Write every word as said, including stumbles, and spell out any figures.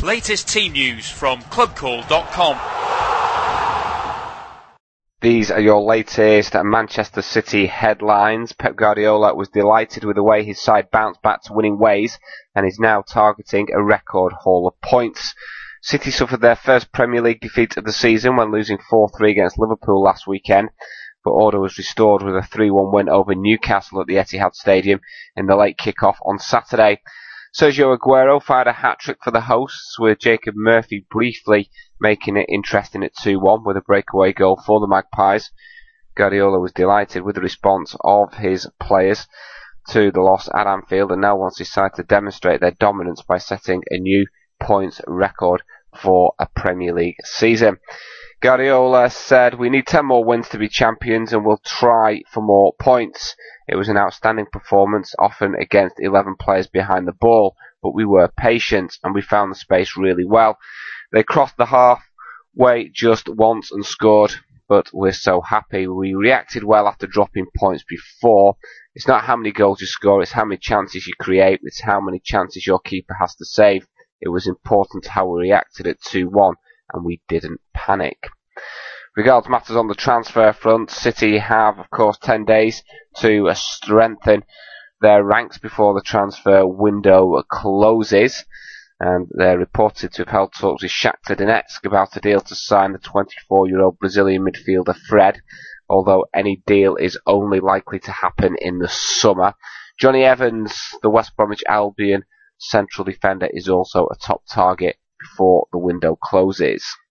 Latest team news from club call dot com. These are your latest Manchester City headlines. Pep Guardiola was delighted with the way his side bounced back to winning ways and is now targeting a record haul of points. City suffered their first Premier League defeat of the season when losing four three against Liverpool last weekend, but order was restored with a three one win over Newcastle at the Etihad Stadium in the late kick-off on Saturday. Sergio Aguero fired a hat-trick for the hosts, with Jacob Murphy briefly making it interesting at two one with a breakaway goal for the Magpies. Guardiola was delighted with the response of his players to the loss at Anfield and now wants his side to demonstrate their dominance by setting a new points record for a Premier League season. Guardiola said, "We need ten more wins to be champions and we'll try for more points. It was an outstanding performance, often against eleven players behind the ball, but we were patient and we found the space really well. They crossed the halfway just once and scored, but we're so happy. We reacted well after dropping points before. It's not how many goals you score, it's how many chances you create, it's how many chances your keeper has to save. It was important how we reacted at two one, and we didn't panic." Regards matters on the transfer front, City have, of course, ten days to uh, strengthen their ranks before the transfer window closes, and they're reported to have held talks with Shakhtar Donetsk about a deal to sign the twenty-four-year-old Brazilian midfielder Fred, although any deal is only likely to happen in the summer. Johnny Evans, the West Bromwich Albion central defender, is also a top target before the window closes.